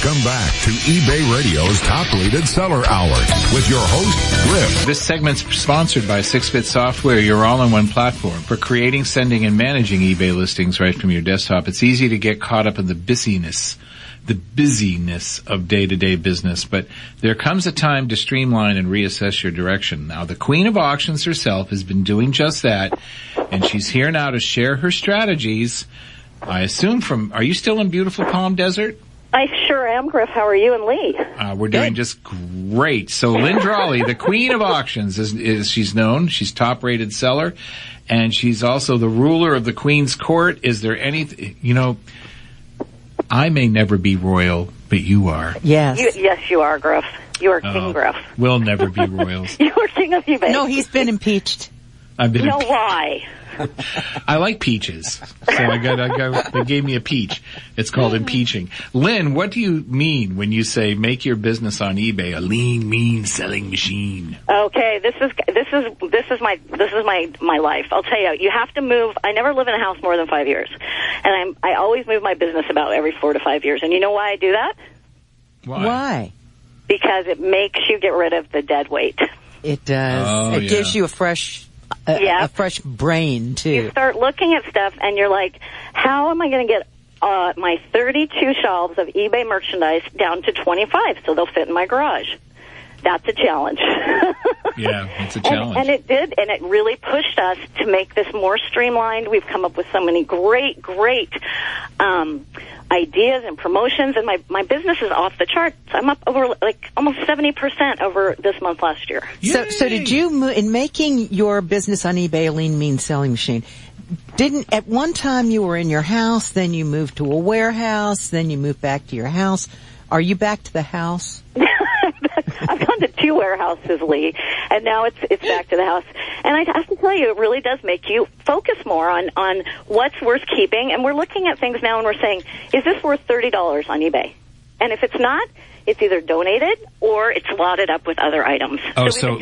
Welcome back to eBay Radio's Top Rated Seller Hour with your host, Griff. This segment's sponsored by 6-Bit Software, your all-in-one platform for creating, sending, and managing eBay listings right from your desktop. It's easy to get caught up in the busyness of day-to-day business, but there comes a time to streamline and reassess your direction. Now, the Queen of Auctions herself has been doing just that, and she's here now to share her strategies. I assume are you still in beautiful Palm Desert? I sure am, Griff. How are you and Lee? We're doing just great. So Lynn Drawley, the Queen of Auctions, is she's known. She's top-rated seller, and she's also the ruler of the Queen's Court. Is there anything, I may never be royal, but you are. Yes. Yes, you are, Griff. You are King Griff. We'll never be royals. You are King of eBay. No, he's been impeached. I've been why? I like peaches, so they gave me a peach. It's called impeaching. Lynn, what do you mean when you say make your business on eBay a lean, mean selling machine? Okay, this is my life. I'll tell you, you have to move. I never live in a house more than 5 years, and I always move my business about every 4 to 5 years. And you know why I do that? Why? Because it makes you get rid of the dead weight. It does. It gives you a fresh brain, too. You start looking at stuff, and you're like, how am I going to get my 32 shelves of eBay merchandise down to 25 so they'll fit in my garage? That's a challenge. Yeah, it's a challenge. And it did, and it really pushed us to make this more streamlined. We've come up with so many great ideas and promotions, and my business is off the charts. I'm up over almost 70% over this month last year. So did you, in making your business on eBay a lean, mean selling machine, at one time you were in your house, then you moved to a warehouse, then you moved back to your house. Are you back to the house? I've gone to 2 warehouses, Lee, and now it's back to the house. And I have to tell you, it really does make you focus more on what's worth keeping. And we're looking at things now and we're saying, is this worth $30 on eBay? And if it's not, it's either donated or it's lotted up with other items. So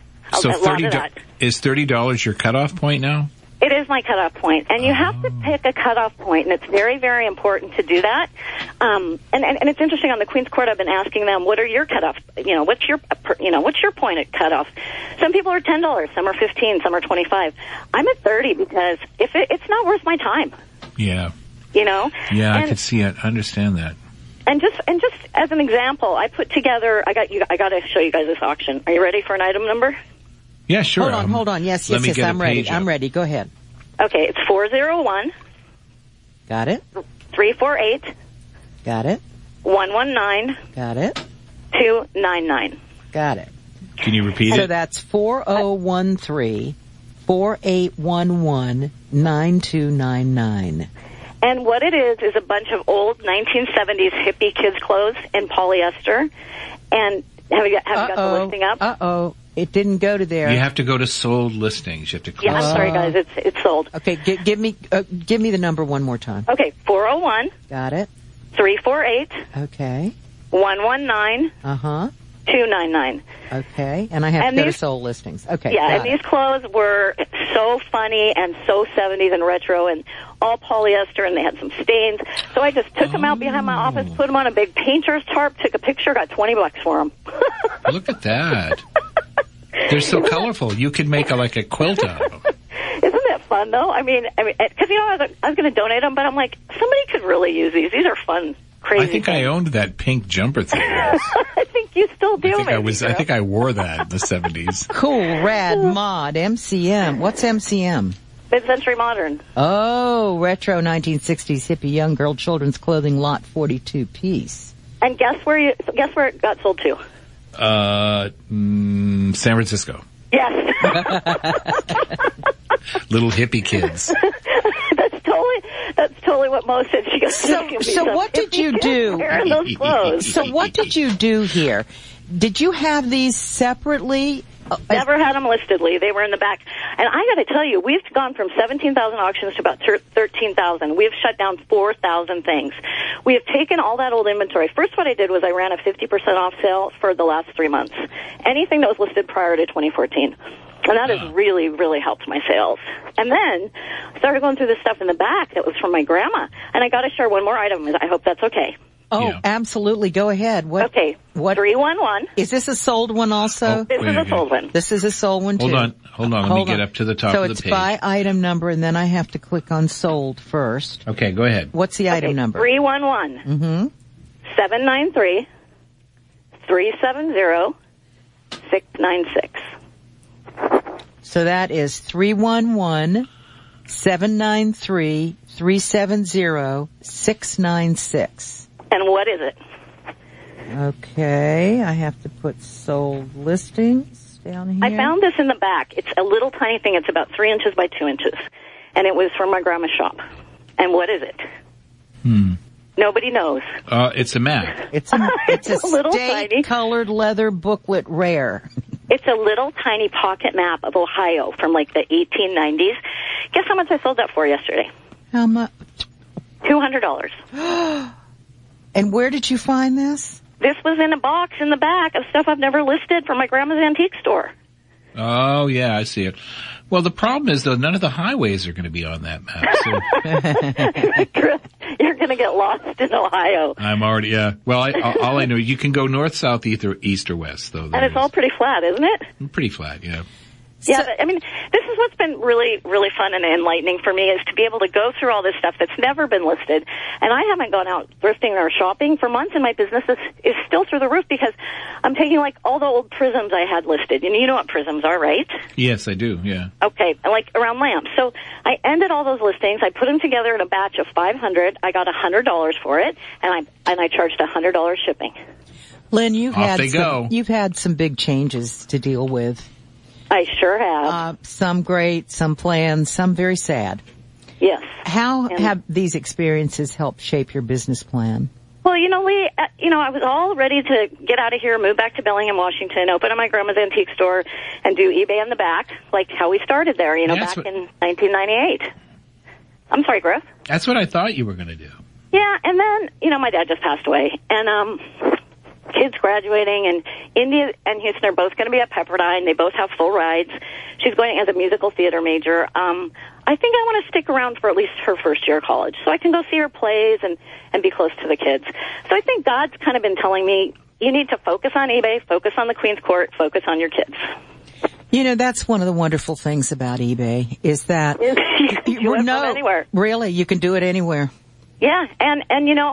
is $30 your cutoff point now? It is my cutoff point, and you have to pick a cutoff point, and it's very, very important to do that. And it's interesting, on the Queen's Court, I've been asking them, what are your cutoff? What's your point at cutoff? Some people are $10, some are $15, some are $25. I'm at $30 because it's not worth my time. Yeah. Yeah, I could see it. I understand that. And just as an example, I put together. I got to show you guys this auction. Are you ready for an item number? Yeah, sure. Hold on. Yes, I'm ready. I'm ready. Go ahead. Okay, it's 401. Got it. 348. Got it. 119. Got it. 299. Got it. Can you repeat it? So that's 4013-4811-9299. And what it is a bunch of old 1970s hippie kids' clothes in polyester. And have you got the listing up? It didn't go to there. You have to go to sold listings. You have to click. Yeah, I'm sorry, guys. It's sold. Okay, give me the number one more time. Okay, 401. Got it. 348. Okay. 119. 299. Okay, and I have to go to sold listings. Okay. Yeah, and these clothes were so funny and so 70s and retro and all polyester, and they had some stains. So I just took them out behind my office, put them on a big painter's tarp, took a picture, got $20 for them. Look at that. They're so colorful. You could make a quilt out of them. Isn't that fun, though? I mean, because I was going to donate them, but I'm like, somebody could really use these. These are fun, crazy. I think I owned that pink jumper thing. I think you still do. I think I wore that in the 70s. Cool, rad, mod, MCM. What's MCM? Mid-century modern. Oh, retro 1960s hippie young girl children's clothing lot 42 piece. And guess where it got sold to? San Francisco. Yes. Little hippie kids. That's totally what Mo said. She goes, so what did you do? Wearing those clothes. So what did you do here? Did you have these separately? Never had them listedly. They were in the back. And I got to tell you, we've gone from 17,000 auctions to about 13,000. We have shut down 4,000 things. We have taken all that old inventory. First, what I did was I ran a 50% off sale for the last 3 months. Anything that was listed prior to 2014. And that has really, really helped my sales. And then I started going through this stuff in the back that was from my grandma. And I got to share one more item. I hope that's okay. Oh, Yeah. absolutely. Go ahead. What? Okay. What? 311. Is this a sold one also? This is a sold one. This is a sold one too. Hold on. Let me get up to the top so of the it's page. by item number, and then I have to click on sold first. Okay, go ahead. What's the item number? 311. Mm-hmm. 793 370 696. So that is 311-793-370-696. And what is it? Okay, I have to put sold listings down here. I found this in the back. It's a little tiny thing. It's about 3 inches by 2 inches. And it was from my grandma's shop. And what is it? Nobody knows. It's a map. It's a little tiny. state-colored leather booklet rare. It's a little tiny pocket map of Ohio from like the 1890s. Guess how much I sold that for yesterday? How much? $200. And where did you find this? This was in a box in the back of stuff I've never listed from my grandma's antique store. Oh, yeah, I see it. Well, the problem is, though, none of the highways are going to be on that map. So You're going to get lost in Ohio. I'm already, yeah. Well, all I know, you can go north, south, east, or west, though. And it's all pretty flat, isn't it? Pretty flat, yeah. Yeah, I mean, this is what's been really, really fun and enlightening for me is to be able to go through all this stuff that's never been listed. And I haven't gone out thrifting or shopping for months, and my business is still through the roof because I'm taking, like, all the old prisms I had listed. And you know what prisms are, right? Yes, I do, yeah. Okay, like around lamps. So I ended all those listings. I put them together in a batch of 500. I got $100 for it, and I charged $100 shipping. Lynn, you've go. You've had some big changes to deal with. I sure have. Some great, some planned, some very sad. Yes. How have these experiences helped shape your business plan? Well, you know, Lee, I was all ready to get out of here, move back to Bellingham, Washington, open up my grandma's antique store, and do eBay in the back, like how we started there, back in 1998. I'm sorry, Griff? That's what I thought you were going to do. Yeah, and then, my dad just passed away, and kids graduating, and India and Houston are both going to be at Pepperdine. They both have full rides. She's going as a musical theater major. I think I want to stick around for at least her first year of college so I can go see her plays and be close to the kids. So I think God's kind of been telling me, you need to focus on eBay, focus on the Queen's Court, focus on your kids. That's one of the wonderful things about eBay is that you can do it anywhere. Really, you can do it anywhere. Yeah, and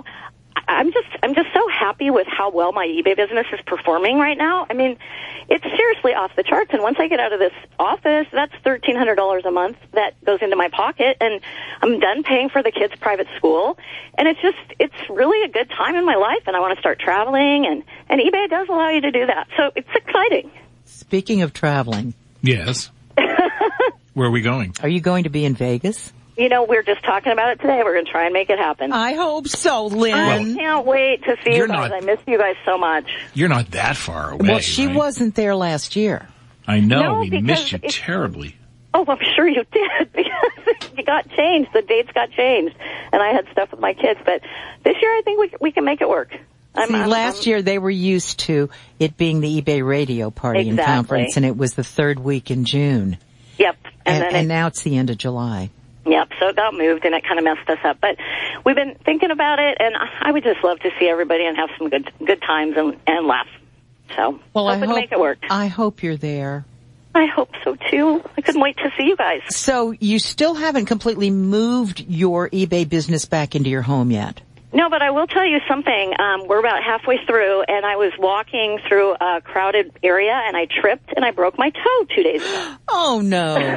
I'm just so happy with how well my eBay business is performing right now. I mean, it's seriously off the charts. And once I get out of this office, that's $1,300 a month that goes into my pocket, and I'm done paying for the kids' private school. And it's really a good time in my life, and I want to start traveling, and eBay does allow you to do that. So it's exciting. Speaking of traveling. Yes. Where are we going? Are you going to be in Vegas? We're just talking about it today. We're going to try and make it happen. I hope so, Lynn. I can't wait to see you guys. I miss you guys so much. You're not that far away. Well, she wasn't there last year. I know. We missed you terribly. Oh, I'm sure you did because it got changed. The dates got changed, and I had stuff with my kids. But this year, I think we can make it work. Last year, they were used to it being the eBay Radio Party and Conference, and it was the third week in June. Yep. And now it's the end of July. Yep, so it got moved, and it kind of messed us up. But we've been thinking about it, and I would just love to see everybody and have some good times and laugh. So, I hope make it work. I hope you're there. I hope so, too. I couldn't wait to see you guys. So you still haven't completely moved your eBay business back into your home yet? No, but I will tell you something. We're about halfway through, and I was walking through a crowded area, and I tripped, and I broke my toe 2 days ago. Oh, no.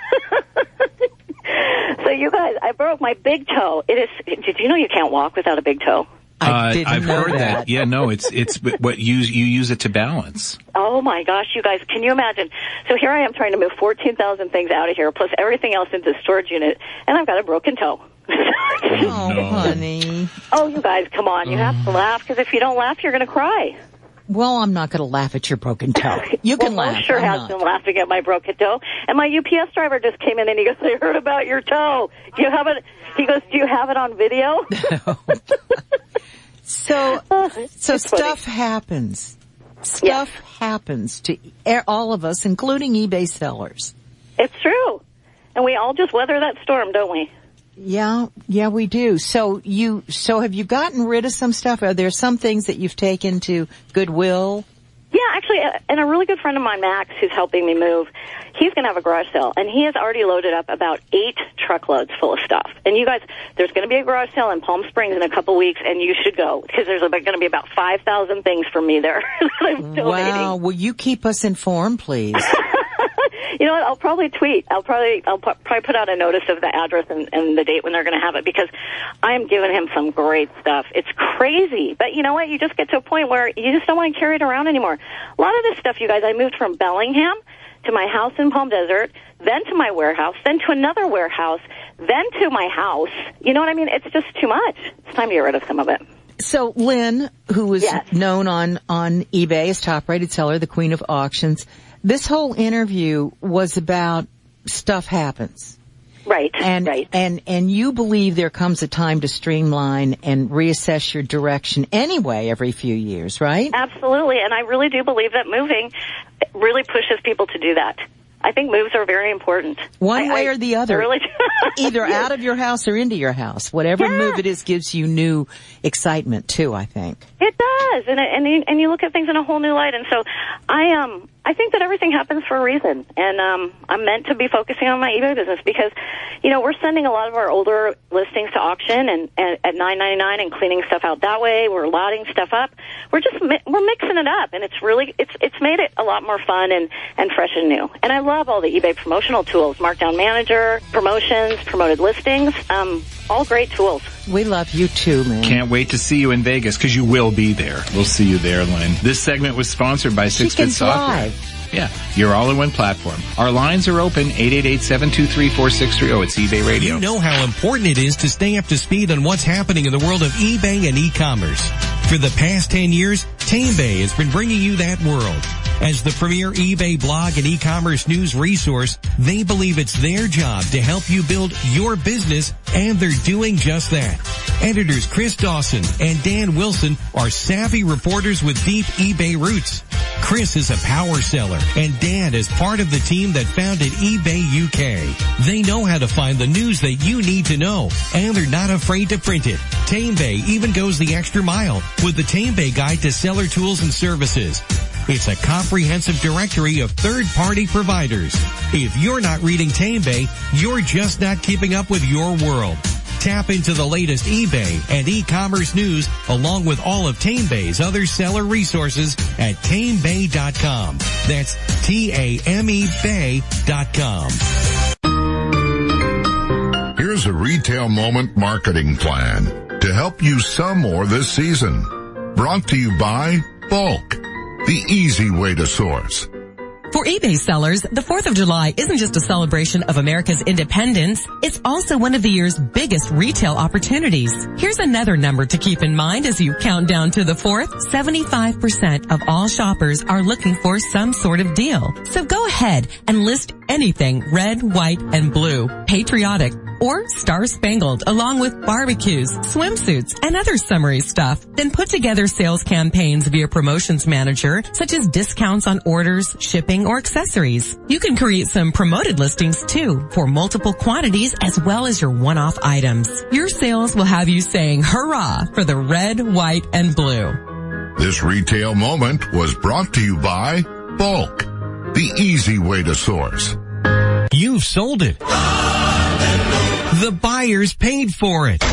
So you guys, I broke my big toe. Did you know you can't walk without a big toe? I've heard that. Yeah, no, it's what you use it to balance. Oh my gosh, you guys, can you imagine? So here I am trying to move 14,000 things out of here, plus everything else into the storage unit, and I've got a broken toe. Oh, honey. Oh, you guys, come on. You have to laugh, because if you don't laugh, you're going to cry. Well, I'm not going to laugh at your broken toe. You can laugh. Well, sure has been laughing at my broken toe. And my UPS driver just came in and he goes, I heard about your toe. Do you have it? He goes, do you have it on video? So stuff happens. Stuff happens to all of us, including eBay sellers. It's true. And we all just weather that storm, don't we? Yeah, we do. So have you gotten rid of some stuff? Are there some things that you've taken to Goodwill? Yeah, actually, and a really good friend of mine, Max, who's helping me move, he's going to have a garage sale, and he has already loaded up about 8 truckloads full of stuff. And you guys, there's going to be a garage sale in Palm Springs in a couple weeks, and you should go, because there's going to be about 5,000 things for me there that I'm donating. Wow, will you keep us informed, please? You know what? I'll probably tweet. I'll probably put out a notice of the address and the date when they're going to have it, because I am giving him some great stuff. It's crazy. But you know what? You just get to a point where you just don't want to carry it around anymore. A lot of this stuff, you guys, I moved from Bellingham to my house in Palm Desert, then to my warehouse, then to another warehouse, then to my house. You know what I mean? It's just too much. It's time to get rid of some of it. So Lynn, who is known on eBay as top-rated seller, the queen of auctions, this whole interview was about stuff happens. Right. And you believe there comes a time to streamline and reassess your direction anyway every few years, right? Absolutely. And I really do believe that moving really pushes people to do that. I think moves are very important. One way or the other. Really Either out of your house or into your house. Whatever move it is gives you new excitement too, I think. It does. And you look at things in a whole new light. And so I think that everything happens for a reason. And I'm meant to be focusing on my eBay business because, you know, we're sending a lot of our older listings to auction and at $9.99 and cleaning stuff out that way. We're lotting stuff up. We're mixing it up, and it's made it a lot more fun and fresh and new. And I love all the eBay promotional tools, Markdown Manager, promotions, promoted listings, all great tools. We love you too, man. Can't wait to see you in Vegas, because you will be there. We'll see you there, Lynn. This segment was sponsored by 6-Bit Software. Yeah, your all-in-one platform. Our lines are open, 888-723-4630. It's eBay Radio. You know how important it is to stay up to speed on what's happening in the world of eBay and e-commerce. For the past 10 years, TameBay has been bringing you that world. As the premier eBay blog and e-commerce news resource, they believe it's their job to help you build your business, and they're doing just that. Editors Chris Dawson and Dan Wilson are savvy reporters with deep eBay roots. Chris is a power seller, and Dan is part of the team that founded eBay UK. They know how to find the news that you need to know, and they're not afraid to print it. TameBay even goes the extra mile with the TameBay Guide to Seller Tools and Services. It's a comprehensive directory of third-party providers. If you're not reading TameBay, you're just not keeping up with your world. Tap into the latest eBay and e-commerce news along with all of TameBay's other seller resources at TameBay.com. That's TAMEBay.com. Here's a Retail Moment marketing plan to help you sell more this season. Brought to you by Bulk, the easy way to source. For eBay sellers, the 4th of July isn't just a celebration of America's independence, it's also one of the year's biggest retail opportunities. Here's another number to keep in mind as you count down to the 4th. 75% of all shoppers are looking for some sort of deal. So go ahead and list anything red, white, and blue, patriotic, or star-spangled, along with barbecues, swimsuits, and other summery stuff. Then put together sales campaigns via Promotions Manager, such as discounts on orders, shipping, or accessories. You can create some promoted listings too, for multiple quantities as well as your one-off items. Your sales will have you saying hurrah for the red, white, and blue. This Retail Moment was brought to you by Bulk, the easy way to source. You've sold it. The buyers paid for it.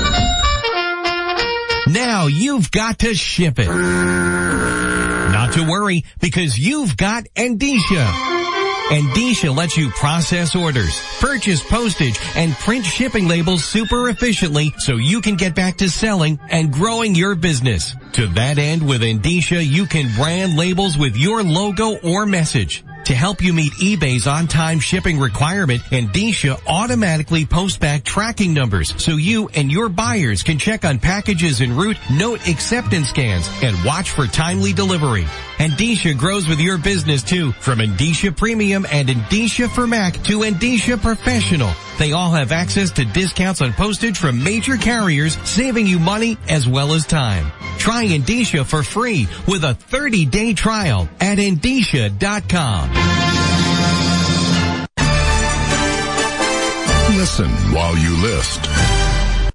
Now you've got to ship it. Not to worry, because you've got Endicia. Endicia lets you process orders, purchase postage, and print shipping labels super efficiently so you can get back to selling and growing your business. To that end, with Endicia, you can brand labels with your logo or message. To help you meet eBay's on-time shipping requirement, Endicia automatically posts back tracking numbers so you and your buyers can check on packages en route, note acceptance scans, and watch for timely delivery. Endicia grows with your business too, from Endicia Premium and Endicia for Mac to Endicia Professional. They all have access to discounts on postage from major carriers, saving you money as well as time. Try Endicia for free with a 30-day trial at Endicia.com. Listen while you list.